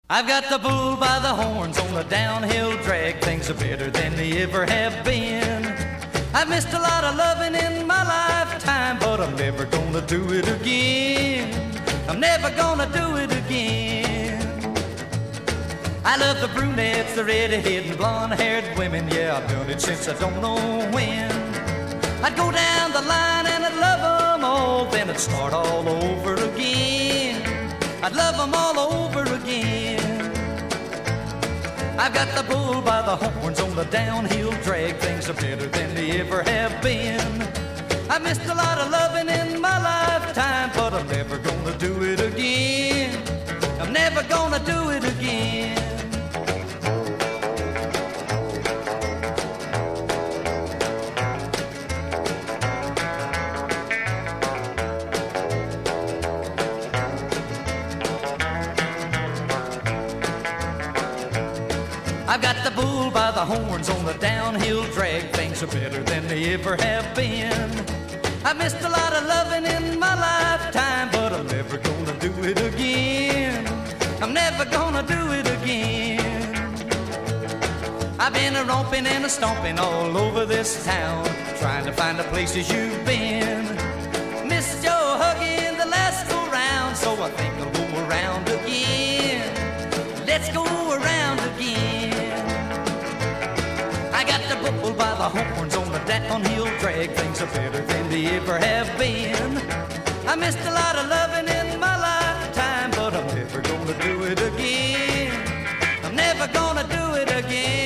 I've got the bull by the horns on the downhill drag. Things are better than they ever have been. I've missed a lot of loving in my lifetime, but I'm never gonna do it again. I'm never gonna do it again. I love the brunettes, the red-haired and blonde-haired women. Yeah, I've done it since I don't know when. I'd go down the line and I'd love them all, then I'd start all over again. I'd love them all over again. I've got the bull by the horns on the downhill drag. Things are better than they ever have been. I missed a lot of loving in my lifetime, but I'm never gonna do it again. I'm never gonna do it again. I've got the bull by the horns on the downhill drag. Things are better than they ever have been. I missed a lot of loving in my lifetime, but I'm never gonna do it again. I'm never gonna do it again. I've been a romping and a stomping all over this town, trying to find the places you've been. Missed your hugging the last go round, so I think I'll go around again. Let's go around again. I got the bull by the horns on the downhill drag. Things are better than they ever have been. I missed a lot of loving in my lifetime, but I'm never gonna do it again. I'm never gonna do it again.